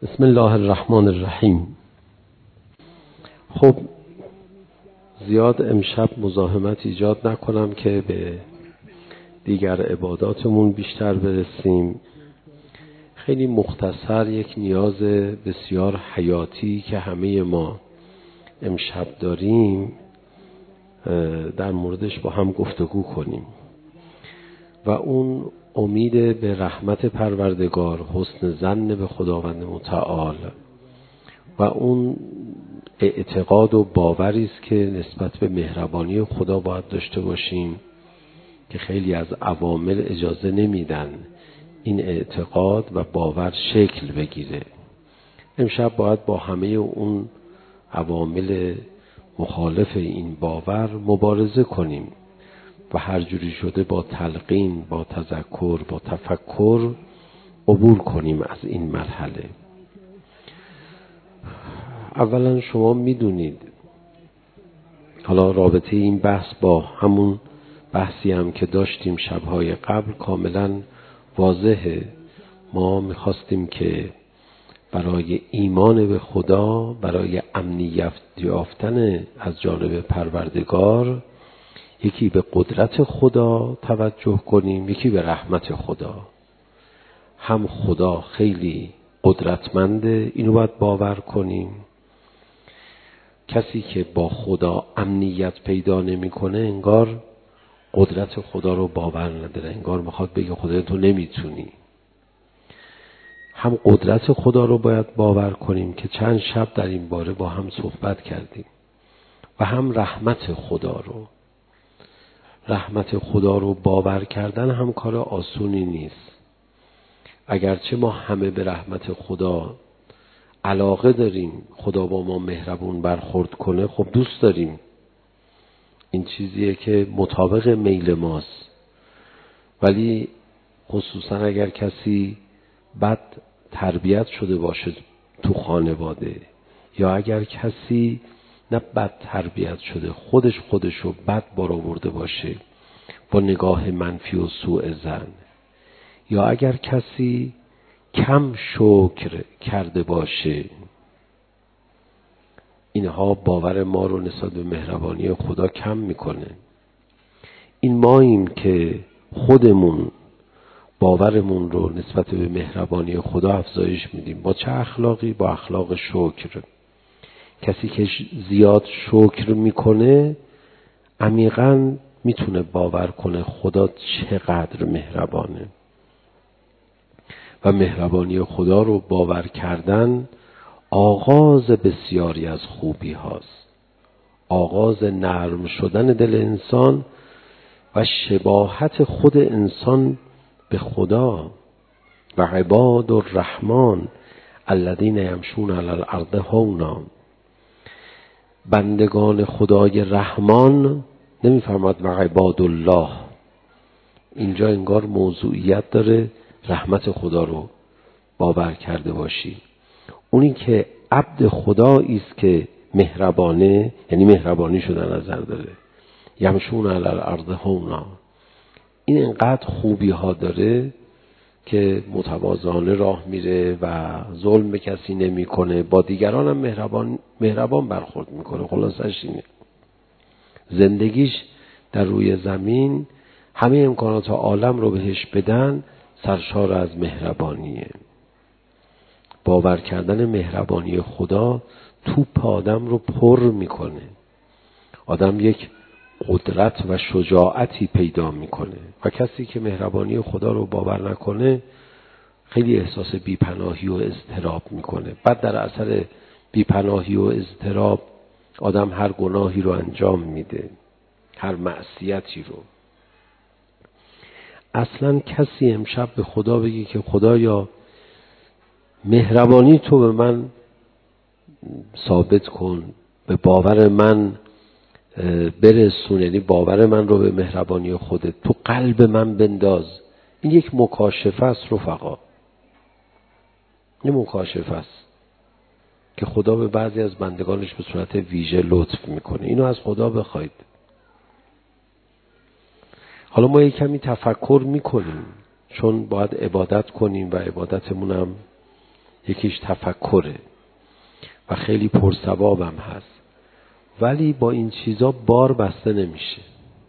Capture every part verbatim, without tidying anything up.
بسم الله الرحمن الرحیم. خب زیاد امشب مزاحمت ایجاد نکنم که به دیگر عباداتمون بیشتر برسیم. خیلی مختصر یک نیاز بسیار حیاتی که همه ما امشب داریم در موردش با هم گفتگو کنیم و اون امید به رحمت پروردگار، حسن ظن به خداوند متعال و اون اعتقاد و باوری است که نسبت به مهربانی خدا باید داشته باشیم که خیلی از عوامل اجازه نمیدن این اعتقاد و باور شکل بگیره. امشب باید با همه اون عوامل مخالف این باور مبارزه کنیم و هر جوری شده با تلقین، با تذکر، با تفکر عبور کنیم از این مرحله. اولا شما میدونید، حالا رابطه این بحث با همون بحثی هم که داشتیم شبهای قبل کاملا واضحه. ما میخواستیم که برای ایمان به خدا، برای امنیت یافتن از جانب پروردگار، یکی به قدرت خدا توجه کنیم، یکی به رحمت خدا. هم خدا خیلی قدرتمنده، اینو باید باور کنیم. کسی که با خدا امنیت پیدا نمیکنه انگار قدرت خدا رو باور نداره، انگار میخواد بگه خدا تو نمیتونی. هم قدرت خدا رو باید باور کنیم که چند شب در این باره با هم صحبت کردیم و هم رحمت خدا رو. رحمت خدا رو باور کردن هم کار آسونی نیست. اگرچه ما همه به رحمت خدا علاقه داریم، خدا با ما مهربون برخورد کنه، خب دوست داریم، این چیزیه که مطابق میل ماست. ولی خصوصا اگر کسی بد تربیت شده باشه تو خانواده، یا اگر کسی نه بد تربیت شده، خودش خودشو بد برآورده باشه با نگاه منفی و سوء ظن، یا اگر کسی کم شکر کرده باشه، اینها باور ما رو نسبت به مهربانی خدا کم میکنه. این ماییم که خودمون باورمون رو نسبت به مهربانی خدا افزایش میدیم. با چه اخلاقی؟ با اخلاق شکر. کسی که زیاد شکر میکنه عمیقاً میتونه باور کنه خدا چقدر مهربانه. و مهربانی خدا رو باور کردن آغاز بسیاری از خوبی هاست، آغاز نرم شدن دل انسان و شباهت خود انسان به خدا. و عباد الرحمن الذین یمشون علی الارض هونا. بندگان خدای رحمان، نمیفرماد و عباد الله. اینجا انگار موضوعیت داره رحمت خدا رو باور کرده باشی. اونی که عبد خدایی است که مهربانه، یعنی مهربانی شده نظر داره. یمشون علی الارض هونا. این انقدر خوبی ها داره که متواضعانه راه میره و ظلم به کسی نمیکنه، با دیگران هم مهربان مهربان برخورد میکنه. خلاصش اینه زندگیش در روی زمین همه امکانات عالم رو بهش بدن، سرشار از مهربانیه. باور کردن مهربانی خدا توپ آدم رو پر میکنه. آدم یک قدرت و شجاعتی پیدا میکنه. و کسی که مهربانی خدا رو باور نکنه خیلی احساس بیپناهی و اضطراب میکنه. بعد در اثر بیپناهی و اضطراب آدم هر گناهی رو انجام میده، هر معصیتی رو. اصلا کسی امشب به خدا بگی که خدایا مهربانی تو به من ثابت کن، به باور من برسون، یعنی باور من رو به مهربانی خودت تو قلب من بنداز. این یک مکاشفه است رفقا. این مکاشفه است که خدا به بعضی از بندگانش به صورت ویژه لطف میکنه. اینو از خدا بخواید. حالا ما یک کمی تفکر میکنیم چون باید عبادت کنیم و عبادتمون هم یکیش تفکره و خیلی پرثوابم هست، ولی با این چیزا بار بسته نمیشه.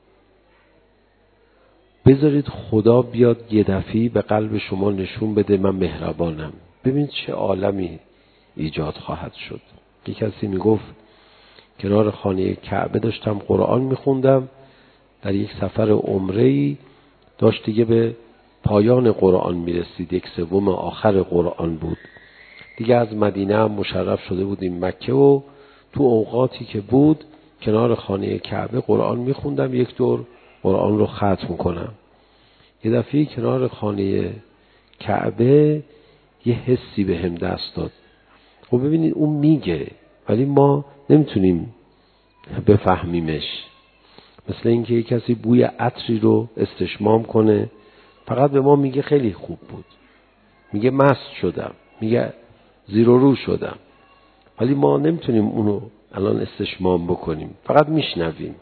بذارید خدا بیاد یه دفعی به قلب شما نشون بده من مهربانم، ببین چه عالمی ایجاد خواهد شد. یک کسی میگفت کنار خانه کعبه داشتم قرآن میخوندم، در یک سفر عمره‌ای داشت دیگه به پایان قرآن میرسید، یک سوم آخر قرآن بود دیگه، از مدینه هم مشرف شده بودیم مکه و تو اوقاتی که بود کنار خانه کعبه قرآن میخوندم، یک دور قرآن رو ختم کنم. یه دفعه کنار خانه کعبه یه حسی به هم دست داد. خب ببینید اون میگه ولی ما نمیتونیم بفهمیمش. مثل اینکه یک کسی بوی عطری رو استشمام کنه، فقط به ما میگه خیلی خوب بود، میگه مست شدم، میگه زیر و رو شدم، ولی ما نمیتونیم اونو الان استشمام بکنیم، فقط میشنویم.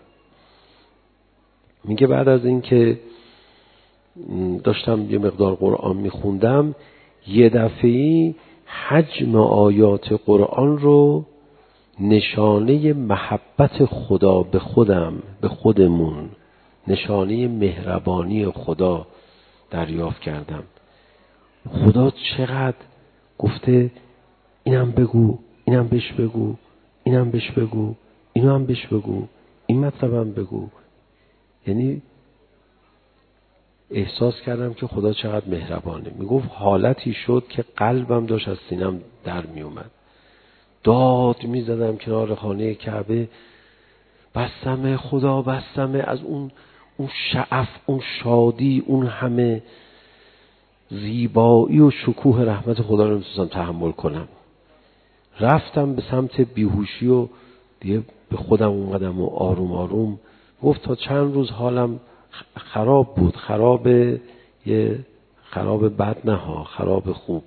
میگه بعد از این که داشتم یه مقدار قرآن میخوندم، یه دفعی حجم آیات قرآن رو نشانه محبت خدا به خودم، به خودمون، نشانه مهربانی خدا دریافت کردم. خدا چقدر گفته اینم بگو، اینم بهش بگو، اینم بهش بگو، اینو هم بهش بگو، این مطلبم بگو. یعنی احساس کردم که خدا چقدر مهربانه. میگفت حالتی شد که قلبم داشت از سینم در می اومد، داد می زدم کنار خانه کعبه، بسمه خدا بسمه، از اون اون شعف، اون شادی، اون همه زیبایی و شکوه رحمت خدا رو نمیتونستم تحمل کنم. رفتم به سمت بیهوشی و دیگه به خودم اومدم و آروم آروم. گفت تا چند روز حالم خراب بود، خراب یه خراب بد نه ها، خراب خوب.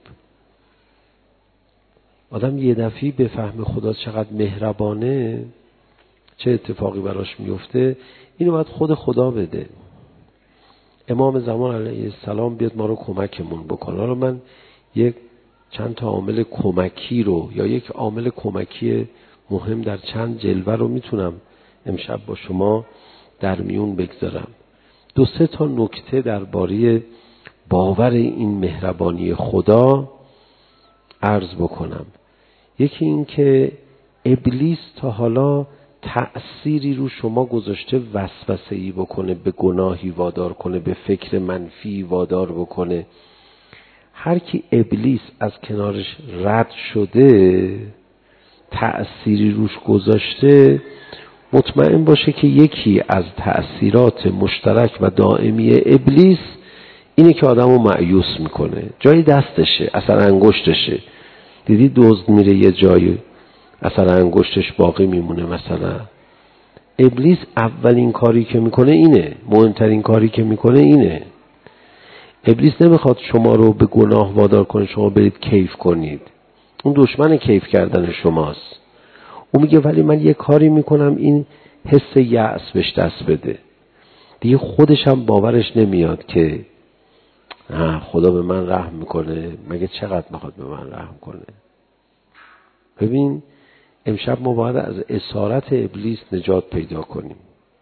آدم یه دفعی به فهم خدا چقدر مهربانه، چه اتفاقی براش میفته، اینو باید خود خدا بده. امام زمان علیه السلام بیاد ما رو کمکمون بکنه. حالا من یک چند تا عامل کمکی رو یا یک عامل کمکی مهم در چند جلوه رو میتونم امشب با شما در میون بگذارم. دو سه تا نکته درباره باور این مهربانی خدا عرض بکنم. یکی این که ابلیس تا حالا تأثیری رو شما گذاشته وسوسه‌ای بکنه، به گناهی وادار کنه، به فکر منفی وادار بکنه؟ هر کی ابلیس از کنارش رد شده، تأثیری روش گذاشته، مطمئن باشه که یکی از تأثیرات مشترک و دائمی ابلیس اینه که آدمو مایوس میکنه، جای دستشه، اثر انگشتشه. دیدی دزد میره یه جایی اثر انگشتش باقی میمونه. مثلا ابلیس اولین کاری که میکنه اینه، مهمترین کاری که میکنه اینه. ابلیس نمیخواد شما رو به گناه وادار کنه شما برید کیف کنید، اون دشمن کیف کردن شماست. اون میگه ولی من یه کاری میکنم این حس یأس بهش دست بده، دیگه خودش هم باورش نمیاد که خدا به من رحم میکنه، مگه چقدر میخواد به من رحم کنه. ببین امشب ما باید از اسارت ابلیس نجات پیدا کنیم.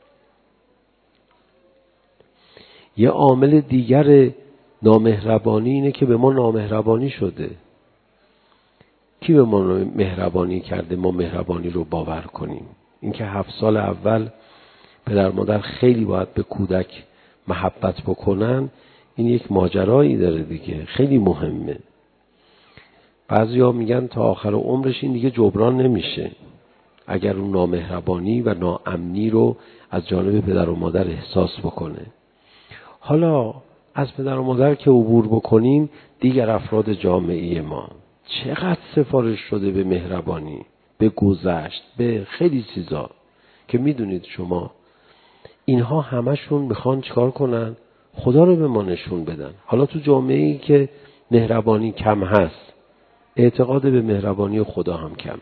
یه عامل دیگر نامهربانی اینه که به ما نامهربانی شده. کی به ما مهربانی کرده ما مهربانی رو باور کنیم؟ اینکه هفت سال اول پدر مادر خیلی باید به کودک محبت بکنن، این یک ماجرایی داره دیگه، خیلی مهمه. بعضیا میگن تا آخر عمرش این دیگه جبران نمیشه اگر اون نامهربانی و ناامنی رو از جانب پدر و مادر احساس بکنه. حالا از پدر و مادر که عبور بکنیم، دیگر افراد جامعه ما چقدر سفارش شده به مهربانی، به گذشت، به خیلی چیزا که میدونید شما. اینها همشون میخوان چیکار کنن؟ خدا رو به ما نشون بدن. حالا تو جامعه‌ای که مهربانی کم هست، اعتقاد به مهربانی خدا هم کمه.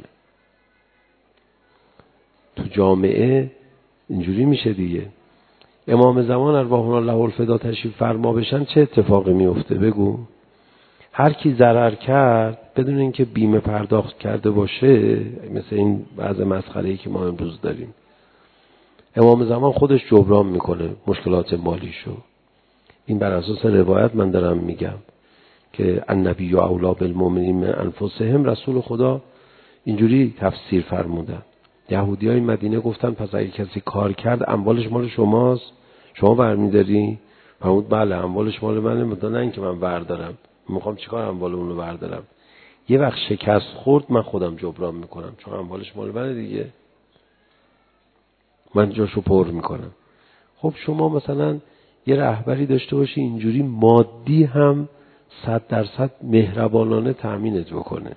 تو جامعه اینجوری میشه دیگه. امام زمان ارواحنا الله الفدا تشریف فرما بشن چه اتفاقی میفته؟ بگو. هر کی ضرر کرد بدون اینکه بیمه پرداخت کرده باشه، مثل این بعض مسخره‌ای که ما امروز داریم، امام زمان خودش جبران میکنه مشکلات مالیشو. این بر اساس روایت من دارم میگم که النبی اولی بالمؤمنین من انفسهم، رسول خدا اینجوری تفسیر فرمودن. یهودیای مدینه گفتن پس اگه کسی کار کرد اموالش مال شماست، شما برمی‌داری؟ فرمود بله اموالش مال منه، مدام نه اینکه من بردارم، میخوام چیکار اموال اون رو بردارم؟ یه وقت شکست خورد من خودم جبران میکنم، چون اموالش مال منه دیگه، من جاشو پر میکنم. خب شما مثلا یه رهبری داشته باشی اینجوری مادی هم صد درصد مهربانانه تأمینت بکنه،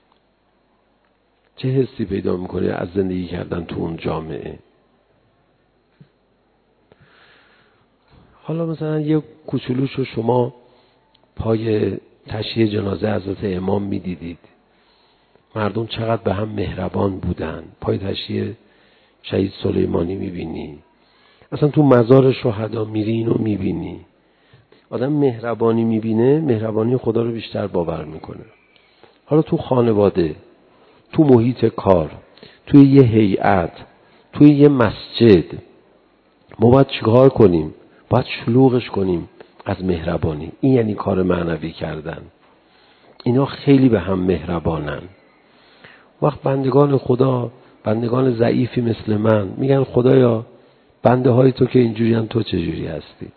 چه حسی پیدا میکنه از زندگی کردن تو اون جامعه؟ حالا مثلا یه کوچولوشو شما پای تشییع جنازه حضرت امام میدیدید، مردم چقدر به هم مهربان بودن. پای تشییع شهید سلیمانی میبینی، اصلا تو مزار شهدا میری اینو میبینی، آدم مهربانی میبینه، مهربانی خدا رو بیشتر باور میکنه. حالا تو خانواده، تو محیط کار، توی یه هیئت، توی یه مسجد، ما باید چیکار کنیم؟ باید شلوغش کنیم از مهربانی. این یعنی کار معنوی کردن. اینا خیلی به هم مهربانن. وقت بندگان خدا، بندگان ضعیفی مثل من میگن خدایا بنده های تو که اینجوری هم تو چجوری هستی؟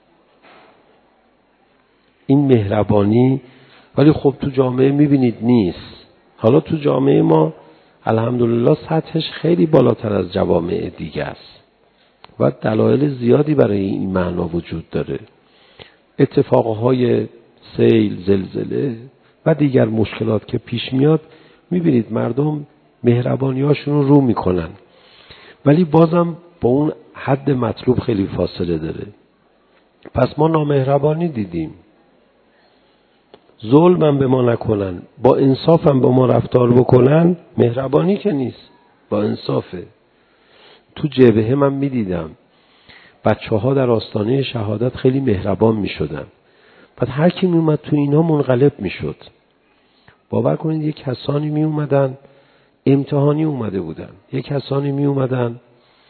این مهربانی. ولی خب تو جامعه میبینید نیست. حالا تو جامعه ما الحمدلله سطحش خیلی بالاتر از جوامع دیگه است و دلایل زیادی برای این معنا وجود داره. اتفاقهای سیل، زلزله و دیگر مشکلات که پیش میاد، میبینید مردم مهربانی هاشون رو رو میکنن، ولی بازم با اون حد مطلوب خیلی فاصله داره. پس ما نامهربانی دیدیم، ظلمم به ما نکنن، با انصافم با ما رفتار بکنن، مهربانی که نیست، با انصافه. تو جبهه من میدیدم بچه ها در آستانه شهادت خیلی مهربان میشدن، بعد هر کی میومد تو اینا منقلب میشد. باور کنید یک کسانی می اومدن امتحانی اومده بودن، یک کسانی می اومدن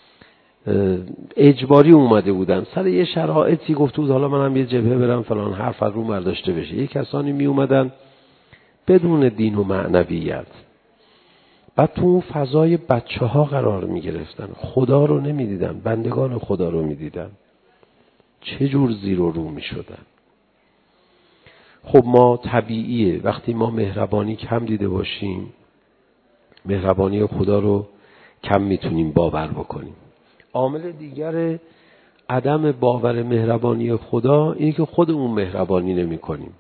اجباری اومده بودن، سر یه شرایطی گفته بود حالا منم یه جبهه برم فلان حرف رو برداشته بشه. یک کسانی می اومدن بدون دین و معنویت، بعد تو اون فضای بچه ها قرار می گرفتن، خدا رو نمی دیدن، بندگان خدا رو می دیدن، چه جور زیر و رو می شدن. خب ما طبیعیه وقتی ما مهربانی کم دیده باشیم، مهربانی خدا رو کم میتونیم باور بکنیم. عامل دیگر عدم باور مهربانی خدا اینه که خودمون مهربانی نمی کنیم.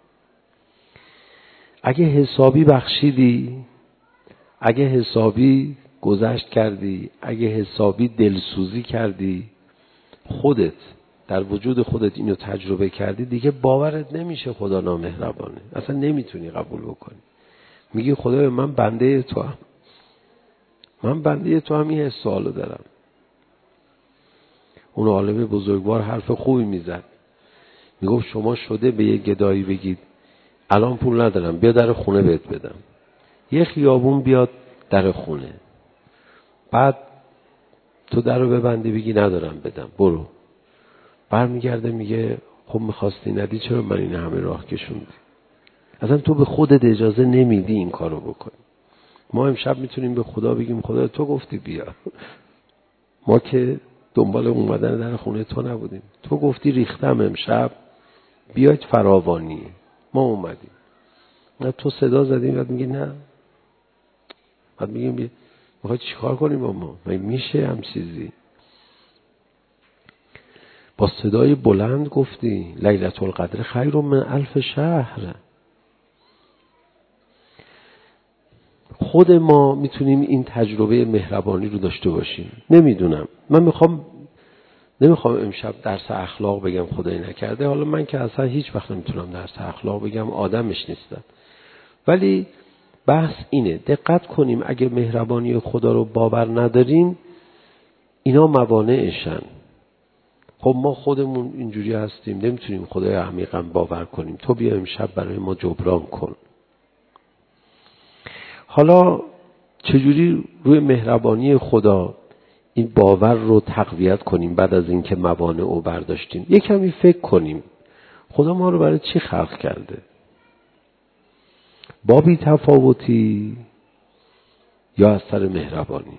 اگه حسابی بخشیدی، اگه حسابی گذشت کردی، اگه حسابی دلسوزی کردی، خودت در وجود خودت اینو تجربه کردی، دیگه باورت نمیشه خدا نامهربانه، اصلا نمیتونی قبول بکنی. میگی خدای من بنده تو هم، من بنده تو هم این حسالو دارم. اون عالم بزرگوار حرف خوبی میزد، میگفت شما شده به یه گدایی بگید الان پول ندارم بیا در خونه بهت بدم، یه خیابون بیاد در خونه، بعد تو در رو ببندی بگی ندارم بدم برو، برمیگرده میگه خب میخواستی ندی چرا من این همه راه کشوندی؟ اصلا تو به خودت اجازه نمیدی این کارو بکنی. ما امشب میتونیم به خدا بگیم خدا تو گفتی بیا، ما که دنبال اومدن در خونه تو نبودیم، تو گفتی ریختم امشب بیاید فراوانی، ما اومدیم. نه تو صدا زدیم بعد میگی نه، بعد میگیم میخوای چیکار کنیم با ما؟ مگه میشه هم چیزی؟ با صدای بلند گفتی لیلة القدر خیر من الف شهر. خود ما میتونیم این تجربه مهربانی رو داشته باشیم. نمیدونم، من میخوام نمیخوام امشب درس اخلاق بگم خدای نکرده، حالا من که اصلا هیچ وقت نمیتونم درس اخلاق بگم، آدمش نیستم، ولی بحث اینه دقت کنیم اگه مهربانی خدا رو باور نداریم اینا موانعشن. خب ما خودمون اینجوری هستیم، نمیتونیم خدای عمیقا باور کنیم، تو بیا امشب برای ما جبران کن. حالا چجوری روی مهربانی خدا این باور رو تقویت کنیم بعد از اینکه موانع رو برداشتیم؟ یک کمی فکر کنیم خدا ما رو برای چی خلق کرده؟ با بی تفاوتی یا از سر مهربانی؟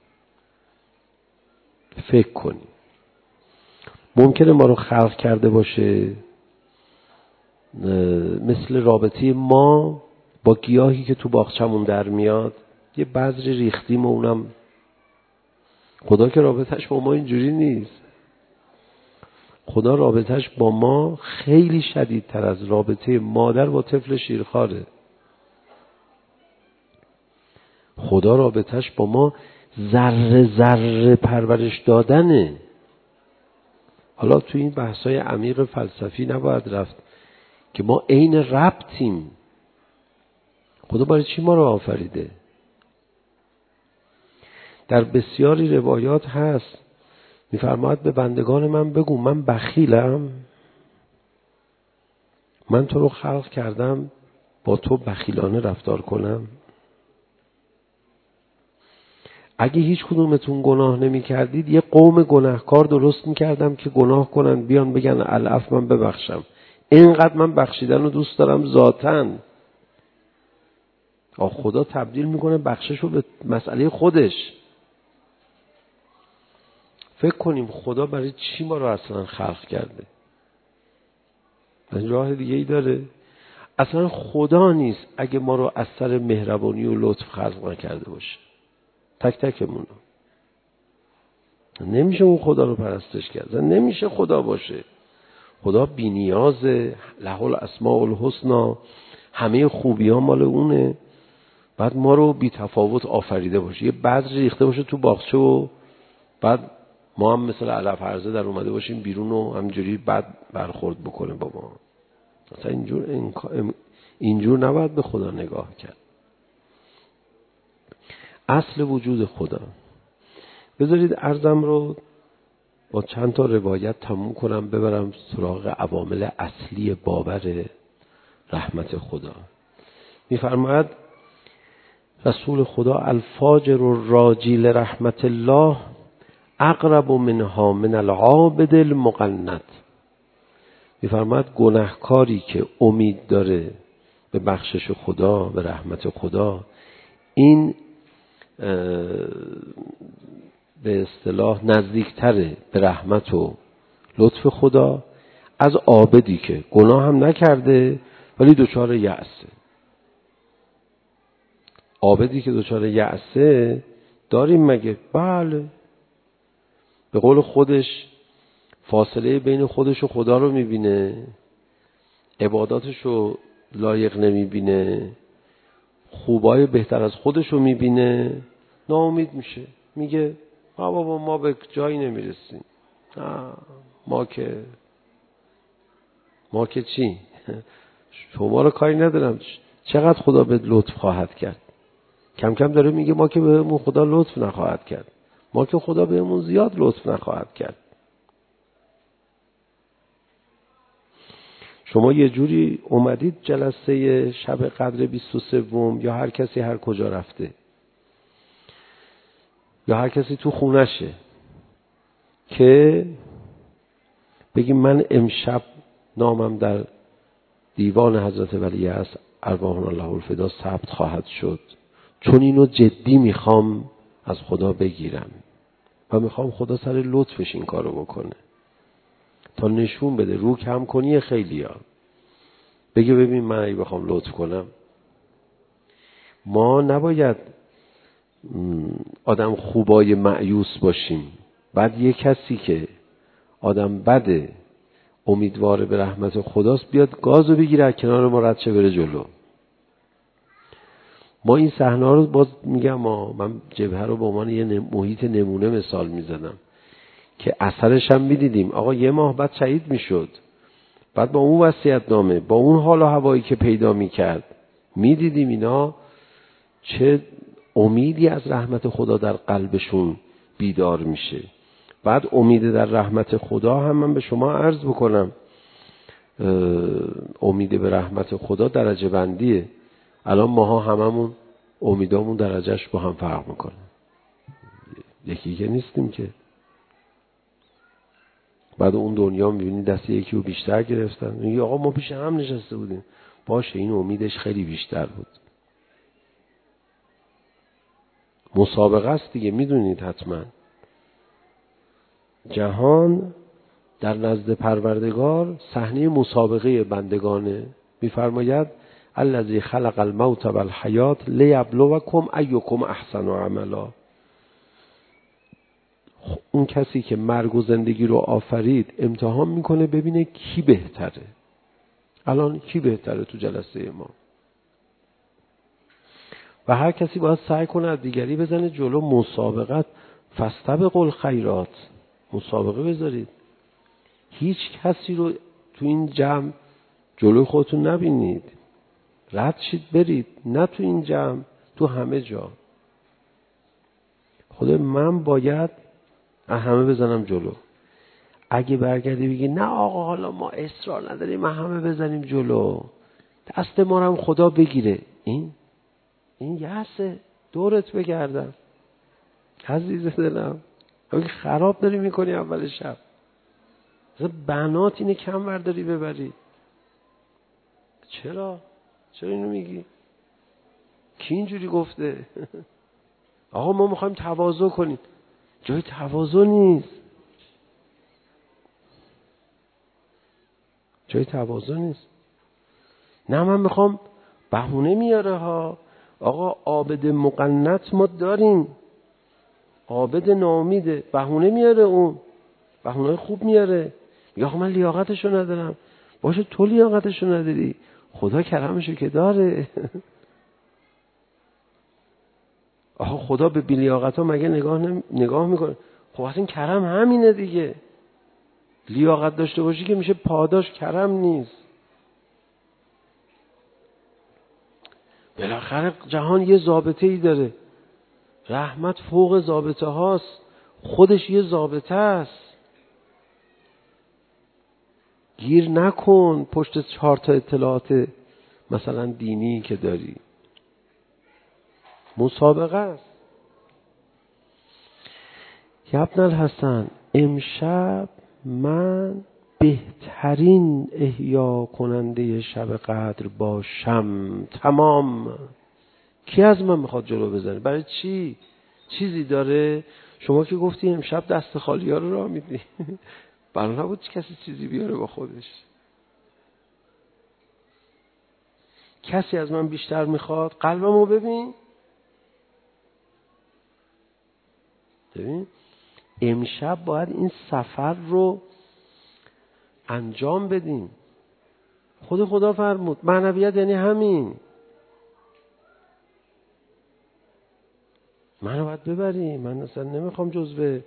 فکر کنیم. ممکنه ما رو خلق کرده باشه مثل رابطه ما با گیاهی که تو باغچمون در میاد، یه بذری ریختیم و اونم. خدا که رابطش با ما اینجوری نیست. خدا رابطش با ما خیلی شدیدتر از رابطه مادر با طفل شیرخواره. خدا رابطش با ما ذره ذره پرورش دادنه. حالا تو این بحثای عمیق فلسفی نباید رفت که ما عین ربطیم. خدا برای چی ما رو آفریده؟ در بسیاری روایات هست میفرماید به بندگان من بگو من بخیلم، من تو رو خلق کردم با تو بخیلانه رفتار کنم. اگه هیچ کدومتون گناه نمی کردید یه قوم گناهکار درست می کردم که گناه کنن بیان بگن العفو من ببخشم. اینقدر من بخشیدن رو دوست دارم ذاتاً. آه خدا تبدیل میکنه بخشش رو به مسئله خودش. فکر کنیم خدا برای چی ما رو اصلا خلق کرده؟ راه دیگه ای داره؟ اصلا خدا نیست اگه ما رو از سر مهربانی و لطف خلق نکرده باشه. تک تکمون نمیشه اون خدا رو پرستش کرد. نمیشه خدا باشه. خدا بی نیازه، له الاسماء الحسنی، همه خوبی ها مال اونه. بعد ما رو بی تفاوت آفریده باشه، یه بذر ریخته باشه تو باغچه و بعد ما هم مثل علف هرزه در اومده باشیم بیرون و همینجوری بد برخورد بکنه با ما. اصلا اینجور اینجور نباید به خدا نگاه کرد. اصل وجود خدا. بذارید عرضم رو با چند تا روایت تموم کنم ببرم سراغ عوامل اصلی باور رحمت خدا. میفرماید رسول خدا الفاجر الراجی لرحمت الله اقرب منها من العابد المقنط. میفرماید گناهکاری که امید داره به بخشش خدا، به رحمت خدا، این به اصطلاح نزدیکتره به رحمت و لطف خدا از عابدی که گناه هم نکرده ولی دچار یأسه. عابدی که دچار یأسه داریم مگه؟ بله. به قول خودش فاصله بین خودش و خدا رو میبینه، عباداتش رو لایق نمیبینه، خوبای بهتر از خودش رو میبینه، ناامید میشه. میگه ما بابا ما به جایی نمیرسیم. ما که ما که چی؟ شما رو کاری ندارم. چقدر خدا به لطف خواهد کرد؟ کم کم داره میگه ما که بهمون خدا لطف نخواهد کرد. ما که خدا بهمون زیاد لطف نخواهد کرد. شما یه جوری اومدید جلسه شب قدر بیست و سه یا هر کسی هر کجا رفته یا هر کسی تو خونشه که بگیم من امشب نامم در دیوان حضرت ولی است ارواحنا الله الفدا ثبت خواهد شد، چون اینو جدی میخوام از خدا بگیرم و میخوام خدا سر لطفش این کارو بکنه تا نشون بده. رو کم کنی خیلی ها بگه ببین من اگه بخوام لطف کنم. ما نباید آدم خوبای مایوس باشیم. بعد یه کسی که آدم بده امیدواره به رحمت خداست بیاد گازو بگیره از کنار ما رد شه بره جلو. ما این صحنه رو باز میگم ما من جبهه رو به عنوان یه محیط نمونه مثال میزدم که اثرش هم میدیدیم. آقا یه ماه بعد شهید میشد، بعد با اون وصیت‌نامه با اون حال و هوایی که پیدا میکرد میدیدیم اینا چه امیدی از رحمت خدا در قلبشون بیدار میشه. بعد امید در رحمت خدا هم من به شما عرض بکنم، امید به رحمت خدا درجه بندیه. الان ماها هممون امیدامون درجهش با هم فرق میکنه. یکی که نیستیم که. بعد اون دنیا میبینی دست یکی رو بیشتر گرفتن، میگه آقا ما پیش هم نشسته بودیم. باشه، این امیدش خیلی بیشتر بود. مسابقه است دیگه، میدونید حتما. جهان در نزد پروردگار صحنه مسابقه بندگانه. میفرماید الذی خلق الموت والحیات لیبلوکم ایکم احسن عملا. اون کسی که مرگ و زندگی رو آفرید امتحان میکنه ببینه کی بهتره. الان کی بهتره تو جلسه ما؟ و هر کسی باید سعی کنه از دیگری بزنه جلو. مسابقت فاستبقوا الخیرات، مسابقه بذارید. هیچ کسی رو تو این جمع جلوی خودتون نبینید، رد شید برید. نه تو این جمع، تو همه جا. خدا من باید همه بزنم جلو. اگه برگردی بگی نه آقا حالا ما اصرار نداریم ما همه بزنیم جلو، دست ما رو هم خدا بگیره، این این یأسه. دورت بگردم عزیز دلم، اگه خراب داری میکنی اول شب. بنات اینه کم برداری ببری. چرا؟ چرا اینو میگی؟ کی اینجوری گفته؟ آقا ما میخوایم تواضع کنیم. جای تواضع نیست. جای تواضع نیست. نه من میخوام، بهونه میاره ها. آقا عابد مقنط ما داریم، عابد ناامیده، بهونه میاره. اون بهونه خوب میاره. میگه آقا من لیاقتشو ندارم. باشه تو لیاقتشو نداری، خدا کرمشو که داره. آقا خدا به بی‌لیاقتا مگه نگاه نمی... نگاه میکنه؟ خب اصلا کرم همینه دیگه. لیاقت داشته باشی که میشه پاداش، کرم نیست. بالاخره جهان یه ضابطه ای داره. رحمت فوق ضابطه هاست، خودش یه ضابطه است. گیر نکن پشت چهار تا اطلاعات مثلا دینی که داری. مسابقه است. ابن الحسن، امشب من بهترین احیا کننده شب قدر باشم. تمام. کی از من میخواد جلو بزنه؟ برای چی؟ چیزی داره؟ شما که گفتی امشب دست خالی ها رو راه میدی. برای نبود کسی چیزی بیاره با خودش. کسی از من بیشتر میخواد؟ قلبمو ببین. ببین امشب باید این سفر رو انجام بدیم. خود خدا فرمود معنویت یعنی همین. منو باید ببری. من اصلا نمیخوام جزو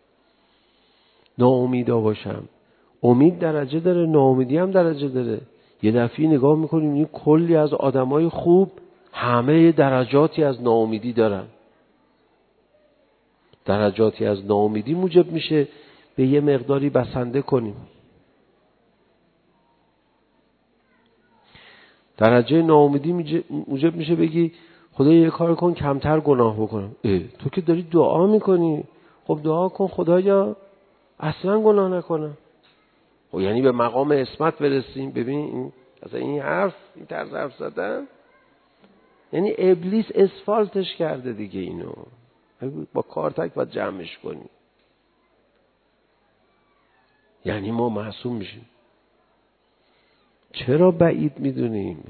ناامیدا باشم. امید درجه داره، ناامیدی هم درجه داره. یه دفعه نگاه میکنیم این کلی از آدمای خوب همه درجاتی از ناامیدی دارن. درجاتی از ناامیدی موجب میشه به یه مقداری بسنده کنیم. درجه ناامیدی موجب میشه بگی خدا یه کار کن کمتر گناه بکنم. اه تو که داری دعا میکنی، خب دعا کن خدایا اصلا گناه نکنم. خب یعنی به مقام عصمت برسیم. ببین این اصلا این حرف، این طرز حرف زدن، یعنی ابلیس اسفالتش کرده دیگه. اینو با کارتک باید جمعش کنی. یعنی ما معصوم میشیم. چرا بعید میدونیم؟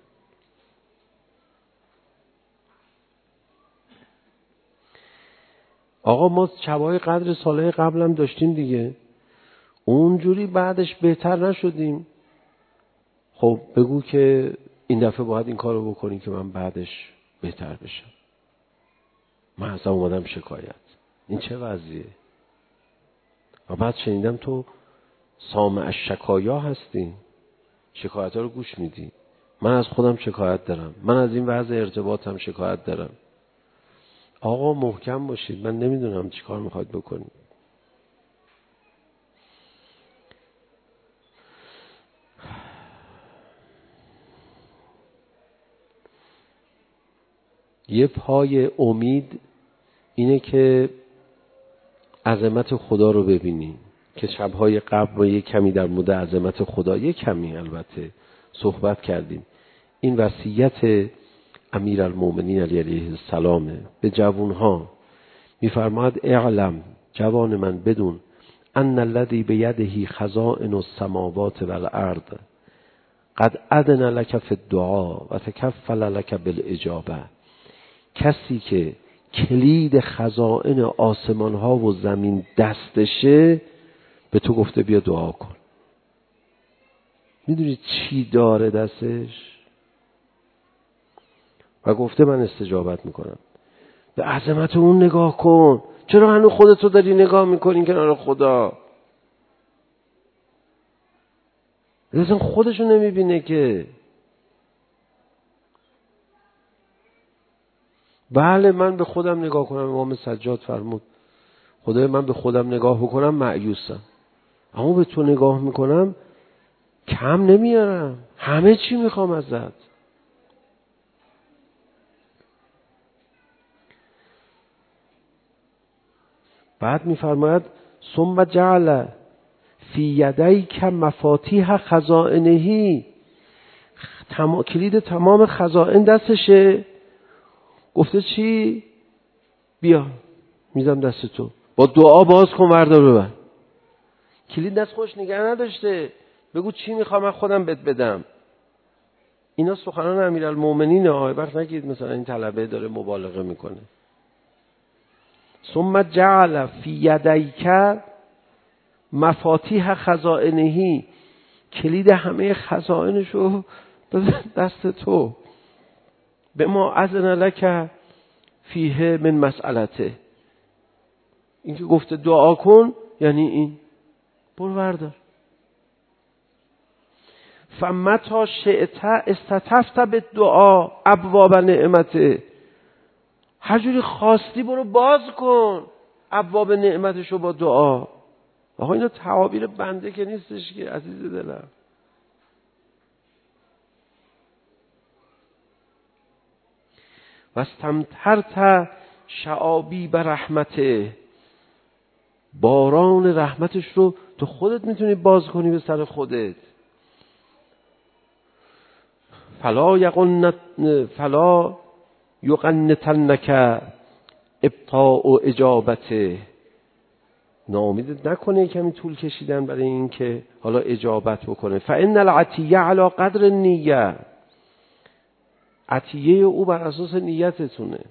آقا ما شبای قدر سالهای قبلم داشتیم دیگه، اونجوری بعدش بهتر نشدیم. خب بگو که این دفعه باید این کارو بکنی که من بعدش بهتر بشم. من اصلا اومدم شکایت. این چه وضعیه؟ و بعد شنیدم تو سامع الشکایا هستی، شکایت ها رو گوش میدی. من از خودم شکایت دارم، من از این وضع ارتباطم شکایت دارم. آقا محکم باشید. من نمیدونم چی کار میخواید بکنید. یه پای امید اینه که عظمت خدا رو ببینی که شبهای قبل ما یه کمی در مورد عظمت خدا، یه کمی البته صحبت کردیم. این وصیت امیرالمومنین علی علیه السلام به جوانها. میفرماید اعلم، جوان من بدون، ان الذی بیده خزائن السماوات والارض قد اذن لك فی الدعاء و تکفل لك بالاجابه. کسی که کلید خزائن آسمان ها و زمین دستشه به تو گفته بیا دعا کن. میدونی چی داره دستش؟ و گفته من استجابت میکنم. به عظمت اون نگاه کن. چرا هنوز خودتو داری نگاه میکنی کنار خدا؟ اصلا خودشو نمیبینه که. بله من به خودم نگاه کنم. امام سجاد فرمود خدای من به خودم نگاه بکنم مایوسم، اما به تو نگاه میکنم کم نمیارم، همه چی میخوام ازت. بعد میفرماید ثم جعل فی یدیک مفاتیح خزائنه، تمام کلید تمام خزائن دستشه. گفته چی؟ بیا میدم دست تو، با دعا باز کن وردار ببر. کلید دست خوش نگه نداشته، بگو چی میخوام من خودم بهت بدم. اینا سخنان امیرالمومنین. آه وقت نگید مثلا این طلبه داره مبالغه میکنه. ثم جعل فی یدیک مفاتیح خزائنه، کلید همه خزائنشو دست تو. به ما اذن لک فیه من مسئلته، این که گفته دعا کن یعنی این، برو وردار. فمتا شئت استطفت بالدعاء ابواب نعمته، هر جوری خواستی برو باز کن ابواب نعمتشو با دعا. آقا اینا تعابیر بنده که نیستش که عزیز دلم. و استمطرت شعابی به رحمته، باران رحمتش رو تو خودت میتونی باز کنی به سر خودت. فلا یقنت فلا یقنتنک ابطاء و اجابته، ناامیدت نکنه کمی طول کشیدن برای این که حالا اجابت بکنه. فان العطیه علی قدر النیه، عطیه او بر اساس نیتتونه.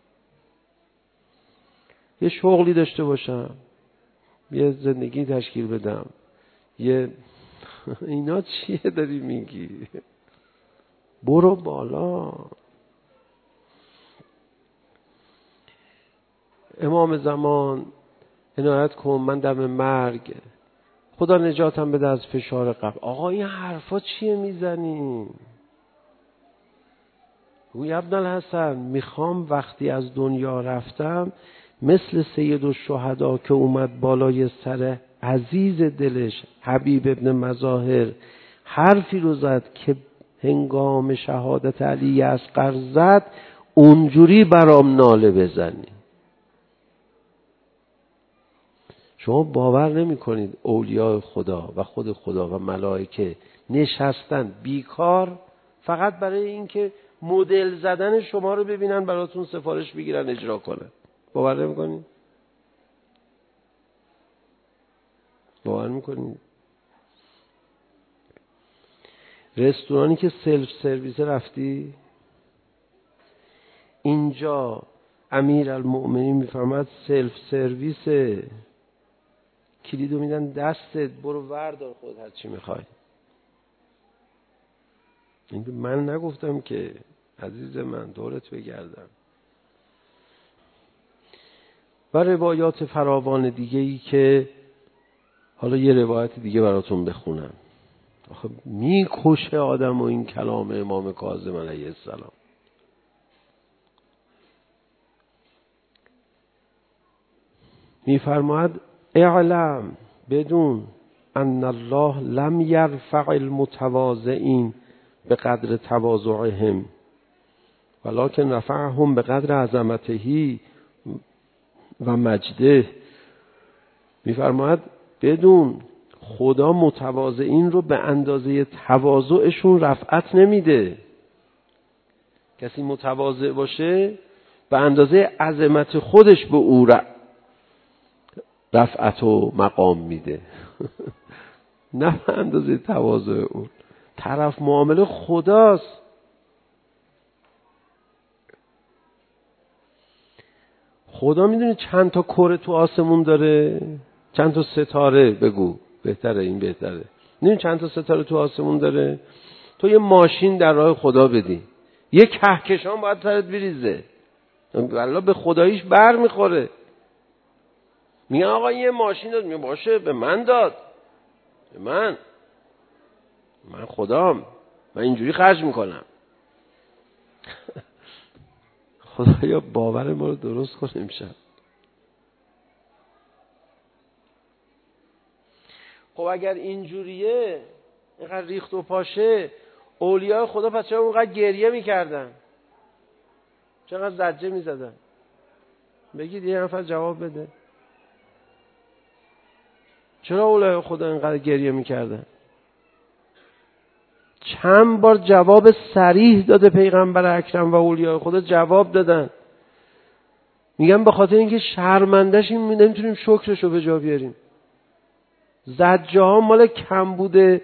یه شغلی داشته باشم، یه زندگی تشکیل بدم، یه اینا چیه داری میگی؟ برو بالا. امام زمان عنایت کن، من دم مرگ خدا نجاتم بده از فشار قبر. آقا این حرفا چیه میزنی؟ گوی ابن الحسن میخوام وقتی از دنیا رفتم مثل سید الشهدا که اومد بالای سر عزیز دلش حبیب ابن مظاهر حرفی رو زد که هنگام شهادت علی اصغر زد، اونجوری برام ناله بزنی. شما باور نمی کنید اولیاء خدا و خود خدا و ملائکه نشستن بیکار فقط برای اینکه مدل زدن شما رو ببینن، براتون سفارش بگیرن اجرا کنن. باور نمی کنید؟ باور می کنید؟ رستورانی که سلف سرویس رفتی، اینجا امیرالمومنین میفرماد سلف سرویس، کلیدو میدن دستت، برو وردار خود هر چی میخوای. این من نگفتم که عزیز من، دورت بگردم. و روایات فراوان دیگه ای که حالا یه روایت دیگه براتون بخونم. آخه میکشه آدم و این کلام امام کاظم علیه السلام. میفرماید اعلم، بدون ان الله لم یرفع المتواضعین به قدر تواضعهم ولکن رفعهم به قدر عظمته و مجده. میفرماید بدون خدا متواضعین رو به اندازه تواضعشون رفعت نمیده. کسی متواضع باشه به اندازه عظمت خودش به او رفعت و مقام میده نه به اندازه تواضع اون. طرف معامله خداست. خدا میدونی چند تا کره تو آسمون داره؟ چند تا ستاره بگو، بهتره این بهتره. میدونی چند تا ستاره تو آسمون داره؟ تو یه ماشین در راه خدا بدی، یه کهکشان باید سرت بریزه، والله به خداییش بر میخوره. میگه آقا یه ماشین داد، میگه باشه به من داد، به من من خدام، من اینجوری خرج میکنم. خدایا باور ما رو درست کن امشب. خب اگر اینجوریه اینقدر ریخت و پاشه، اولیاء خدا پس چرا اونقدر گریه میکردن؟ چقدر زجه میزدن؟ بگید یه نفر جواب بده. چرا اولیاء خدا اینقدر گریه میکردن؟ چند بار جواب صریح داده پیغمبر اکرم و اولیاء خدا جواب دادن. میگم به خاطر اینکه شرمنده‌شیم نمیتونیم شکرشو به جا بیاریم. زجه ها مال کم بوده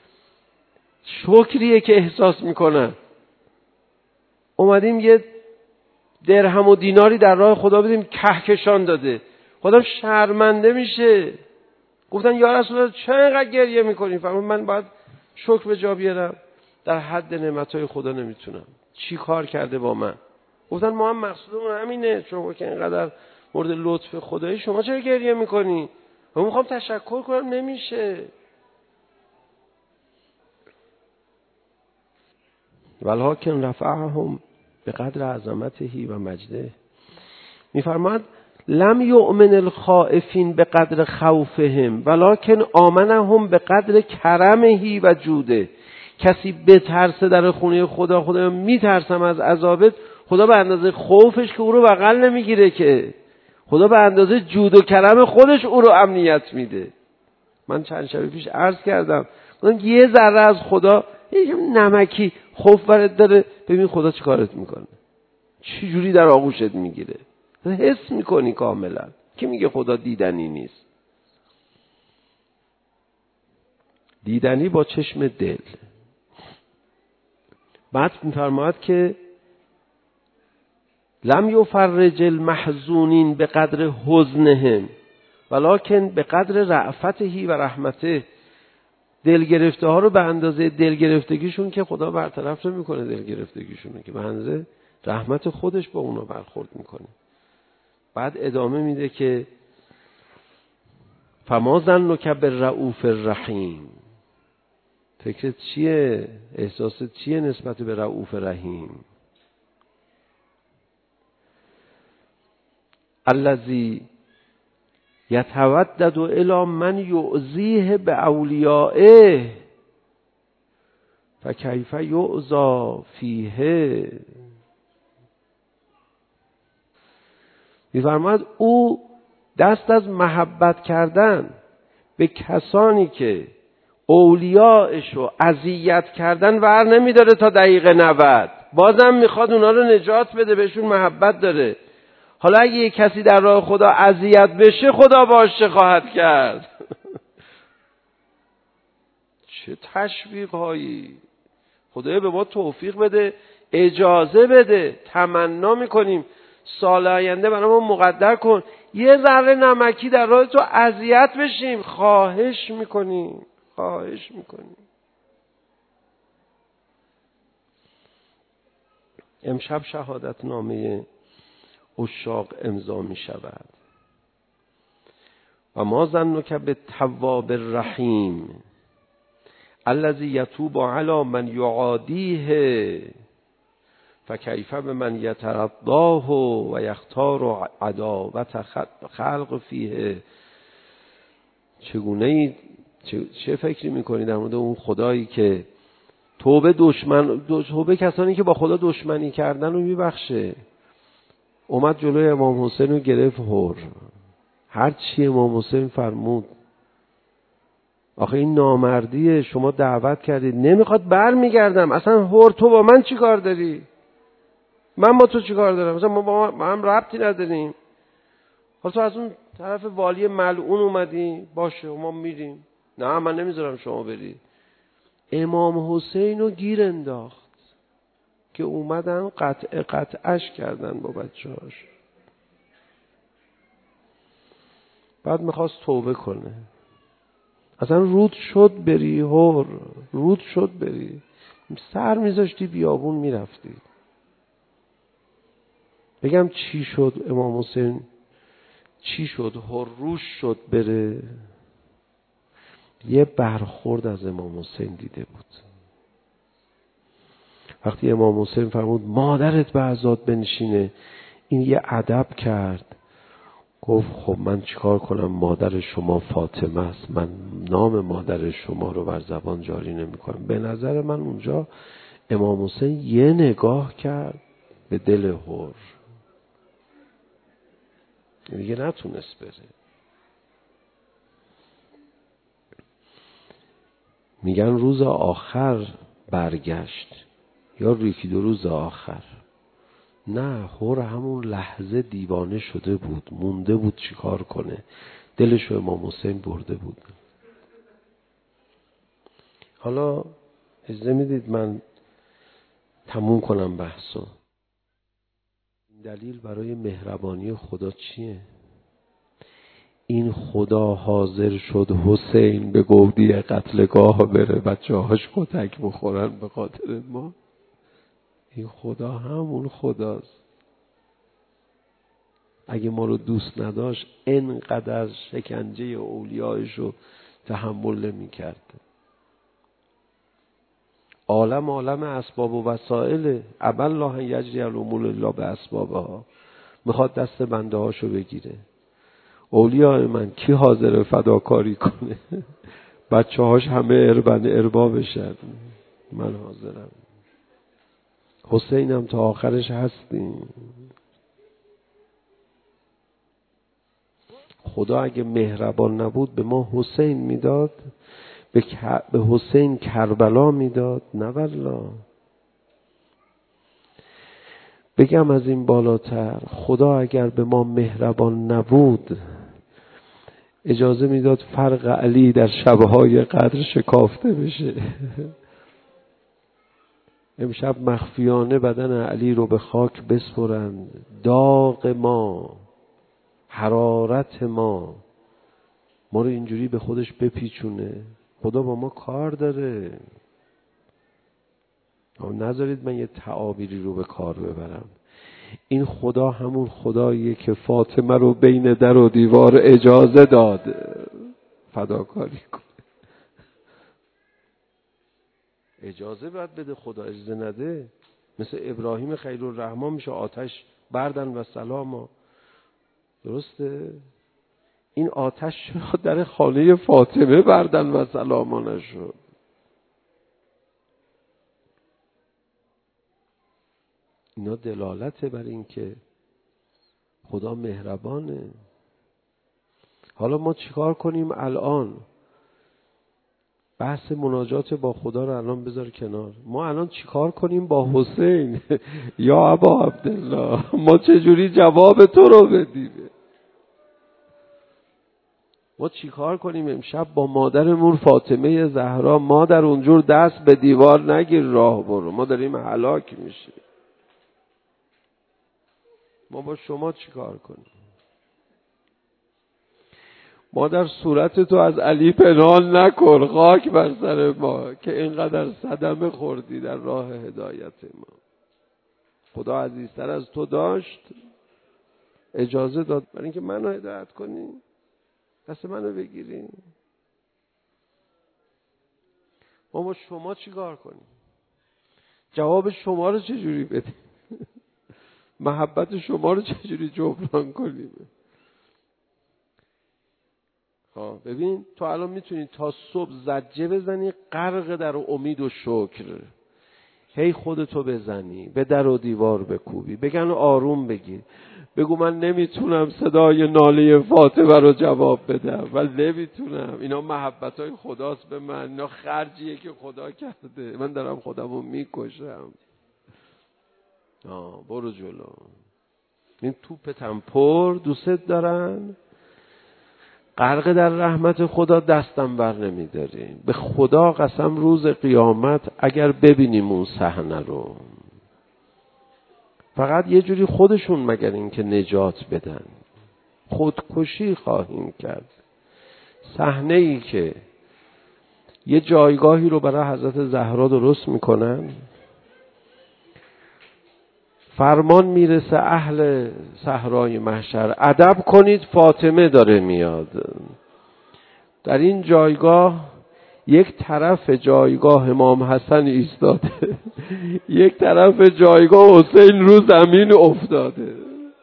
شکریه که احساس میکنن. اومدیم یه درهم و دیناری در راه خدا بدیم، کهکشان داده. خدا شرمنده میشه. گفتن یا رسول الله چرا اینقدر گریه میکنی؟ فرمود من باید شکر به جا بیارم، در حد نعمتهای خدا نمیتونم. چی کار کرده با من؟ گفتن ما هم مقصودمون همینه، شما که اینقدر مورد لطف خدایی شما چرا گریه میکنی؟ من میخوام تشکر کنم، نمیشه. ولکن رفعهم به قدر عظمته و مجده. میفرماد لم یؤمن الخائفین به قدر خوفهم ولکن آمنهم به قدر کرمه و جوده. کسی بترسه در خونه خدا، خدا میترسم از عذابت، خدا به اندازه خوفش که او رو بغل نمیگیره، که خدا به اندازه جود و کرم خودش او رو امنیت میده. من چند شب پیش عرض کردم گفتم یه ذره از خدا یه نمکی خوف برات داره، ببین خدا چی کارت میکنه، چی جوری در آغوشت میگیره، حس میکنی کاملا. کی میگه خدا دیدنی نیست؟ دیدنی با چشم دل. بعد میفرماید که لم یفرج المحزونین به قدر حزنهم ولکن به قدر رأفته و رحمته. دل گرفته ها رو به اندازه دل گرفتگیشون که خدا برطرف نمیکنه، دل گرفتگیشونه که به اندازه رحمت خودش با اونا برخورد میکنه. بعد ادامه میده که فما ظنک بالرؤوف الرحیم. فکرت چیه؟ احساست چیه نسبت به رؤوف رحیم؟ الذی یتودد الی من یؤذیه باولیائه فکیف یؤذی فیه. می‌فرماید او دست از محبت کردن به کسانی که اولیاءش رو اذیت کردن ور نمیداره تا دقیقه نود. بازم میخواد اونا رو نجات بده، بهشون محبت داره. حالا اگه یک کسی در راه خدا اذیت بشه، خدا باش چه خواهد کرد؟ چه تشویق هایی! خدایا به ما توفیق بده، اجازه بده، تمنا میکنیم سال آینده برای ما مقدر کن یه ذره نمکی در راه تو اذیت بشیم. خواهش میکنیم، خواهش میکنیم. امشب شهادت نامه عشاق امضا می شود. و ما ظنک بالتواب الرحیم الذی یتوب علی من یعادیه فکیف بمن یترضاه و یختار عداوت خلق فیه. چگونه چه, چه فکری میکنی در مورد اون خدایی که توبه دشمن توبه کسانی که با خدا دشمنی کردن رو میبخشه. اومد جلوی امام حسین رو گرفت هر هر چی امام حسین فرمود. آخه این نامردیه، شما دعوت کردید نمیخواد، بر میگردم. اصلا هر تو با من چی کار داری؟ من با تو چی کار دارم؟ مثلا ما با هم ربطی نداریم. حالا تو از اون طرف والی ملعون اومدی، باشه ما میریم. نه من نمیذارم شما بری. امام حسین رو گیر انداخت که اومدن قطع قطعش کردن با بچه‌هاش. بعد میخواست توبه کنه، اصلا رود شد بری هر رود شد بری، سر میذاشتی بیابون میرفتی. بگم چی شد امام حسین؟ چی شد هر روش شد بره؟ یه برخورد از امام حسین دیده بود. وقتی امام حسین فرمود مادرت به عزات بنشینه، این یه ادب کرد، گفت خب من چیکار کنم؟ مادر شما فاطمه است، من نام مادر شما رو بر زبان جاری نمی کنم. به نظر من اونجا امام حسین یه نگاه کرد به دل هر، دیگه نتونست بره. میگن روز آخر برگشت یا یکی دو روز آخر. نه، هر همون لحظه دیوانه شده بود، مونده بود چیکار کنه، دلشو امام حسین برده بود. حالا اجازه میدید من تموم کنم بحثو. دلیل برای مهربانی خدا چیه؟ این خدا حاضر شد حسین به گودی قتلگاه بره، بچه هاش کتک بخورن به خاطر ما. این خدا همون خداست. اگه ما رو دوست نداشت اینقدر شکنجه اولیایشو تحمل نمی کرد. عالم عالم اسباب و وسائل، ابا الله یجری الامور الا به اسبابها. میخواد دست بنده هاشو بگیره. اولیای من کی حاضر فداکاری کنه؟ بچه هاش همه اربن اربابشن، من حاضرم. حسینم تا آخرش هستیم. خدا اگه مهربان نبود به ما حسین میداد، به, به حسین کربلا میداد؟ نه والله. بگم از این بالاتر، خدا اگر به ما مهربان نبود اجازه میداد فرق علی در شبهای قدر شکافته بشه. امشب مخفیانه بدن علی رو به خاک بسپرند. داغ ما، حرارت ما ما رو اینجوری به خودش بپیچونه. خدا با ما کار داره. نذارید من یه تعابیری رو به کار ببرم. این خدا همون خداییه که فاطمه رو بین در و دیوار اجازه داد فداکاری کنه. اجازه باید بده خدا، اجازه نده مثل ابراهیم خلیل‌الرحمن میشه آتش بردن و سلاما. درسته؟ این آتش چرا در خانه فاطمه بردن و سلاما نشد؟ اینا دلالته بر این که خدا مهربانه. حالا ما چیکار کنیم الان؟ بحث مناجات با خدا رو الان بذار کنار. ما الان چیکار کنیم با حسین؟ یا ابا عبدالله، ما چجوری جواب تو رو بدیم؟ ما چیکار کنیم امشب با مادرمون فاطمه زهرا؟ مادر اونجور دست به دیوار نگیر، راه برو، ما داریم هلاک میشیم. ما با شما چیکار کنیم؟ مادر صورت تو از علی پنهان نکن، خاک بر سر ما که اینقدر صدمه خوردی در راه هدایت ما. خدا عزیزتر از تو داشت، اجازه داد برای اینکه منو هدایت کنی، دست منو بگیری. ما با شما چیکار کنیم؟ جواب شما رو چجوری بدیم؟ محبت شما رو چجوری جبران کنیم؟ ها ببین تو الان میتونی تا صبح زجه بزنی غرق در امید و شکر، هی خودتو بزنی به در و دیوار بکوبی، بگن آروم بگیر، بگو من نمیتونم صدای ناله فاطمه رو جواب بدم و نمیتونم، اینا محبتای خداست به من، اینا خرجیه که خدا کرده، من دارم خودمو میکشم. آه برو جلو، این توپتم پر، دوست دارن، غرق در رحمت خدا، دستم بر نمیداریم. به خدا قسم روز قیامت اگر ببینیم اون صحنه رو، فقط یه جوری خودشون مگر این که نجات بدن، خودکشی خواهیم کرد. صحنه ای که یه جایگاهی رو برای حضرت زهرا درست میکنن، فرمان میرسه اهل صحرای محشر ادب کنید فاطمه داره میاد. در این جایگاه یک طرف جایگاه امام حسن ایستاده، یک طرف جایگاه حسین رو زمین افتاده.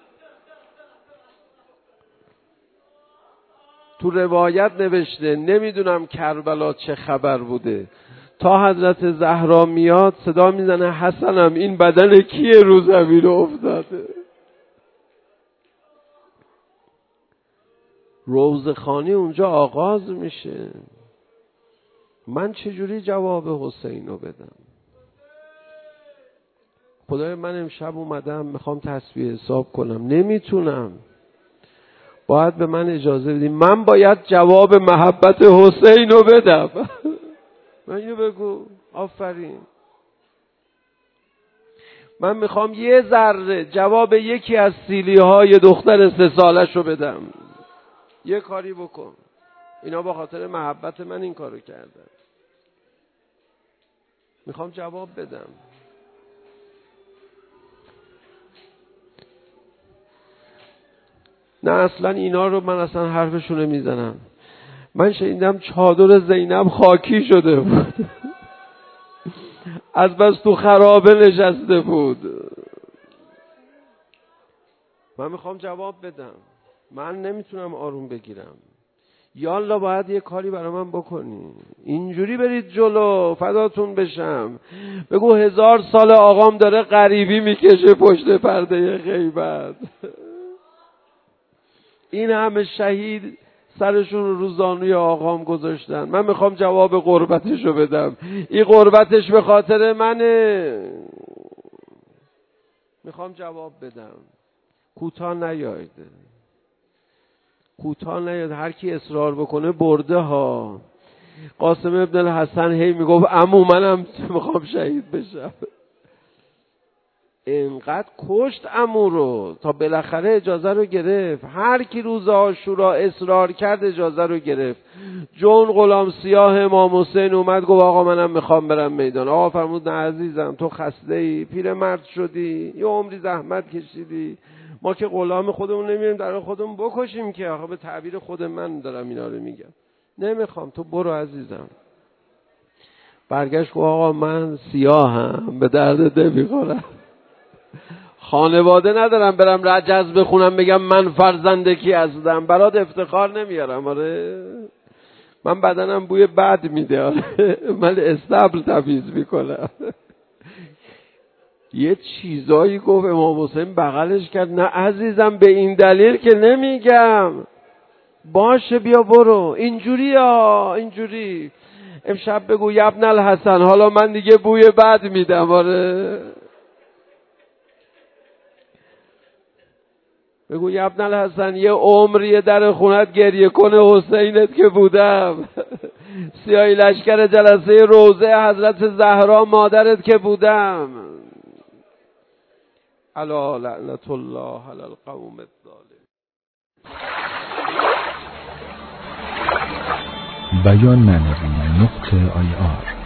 تو روایت نوشته نمیدونم کربلا چه خبر بوده، تا حضرت زهرا میاد صدا میزنه حسنم این بدن کیه رو زمین افتاده. روزخوانی اونجا آغاز میشه. من چجوری جواب حسین رو بدم؟ خدای من امشب اومدم میخوام تسبیح حساب کنم، نمیتونم، باید به من اجازه بدیم، من باید جواب محبت حسین رو بدم. من اینو بگو، آفرین. من میخوام یه ذره جواب یکی از سیلی های دختر سه سالش رو بدم، یه کاری بکن. اینا با خاطر محبت من این کارو کردن، میخوام جواب بدم. نه اصلا اینا رو من اصلا حرفشونه میزنم. من شنیدم چادر زینب خاکی شده بود، از بس تو خرابه نشسته بود. من میخوام جواب بدم، من نمیتونم آروم بگیرم. یالا باید یه کاری برای من بکنی، اینجوری برید جلو، فداتون بشم. بگو هزار سال آقام داره غریبی میکشه پشت پرده غیبت. این همه شهید سرشون رو زانوی آقام گذاشتن، من میخوام جواب قربتشو بدم. این قربتش به خاطر منه، میخوام جواب بدم. کوتاه نیاید، کوتاه نیاید. هر کی اصرار بکنه برده ها. قاسم ابن الحسن هی میگفت عمو منم میخوام شهید بشم. اینقدر کشت عمو رو تا بالاخره اجازه رو گرفت. هر کی روز عاشورا اصرار کرد اجازه رو گرفت. جون غلام سیاه امام حسین اومد گفت آقا منم میخوام برم میدان. آقا فرمود نه عزیزم تو خسته ای، پیرمرد شدی، یه عمری زحمت کشیدی، ما که غلام خودمون نمیریم در خودمون بکشیم که. آقا به تعبیر خود من دارم اینا رو میگم، نمیخوام، تو برو عزیزم. برگشت گفت آقا من سیاهم، به درد نمیخورم، خانواده ندارم برم رجز بخونم بگم من فرزند کی هستم، برات افتخار نمیارم. آره من بدنم بوی بد میده، آره من استبل تمیز میکنم. یه چیزایی گفت امام حسین بغلش کرد، نه عزیزم به این دلیل که نمیگم. باشه بیا برو، اینجوری ها اینجوری. امشب بگو یا ابن الحسن حالا من دیگه بوی بد میدم. آره بگو یا ابن الحسن یه عمری در خونت گریه کنه حسینت که بودم، سیاهی لشکر جلسه روضه حضرت زهرا مادرت که بودم. الا لعنت الله علی القوم الظالمین. بیان معنوی نقطه آی آر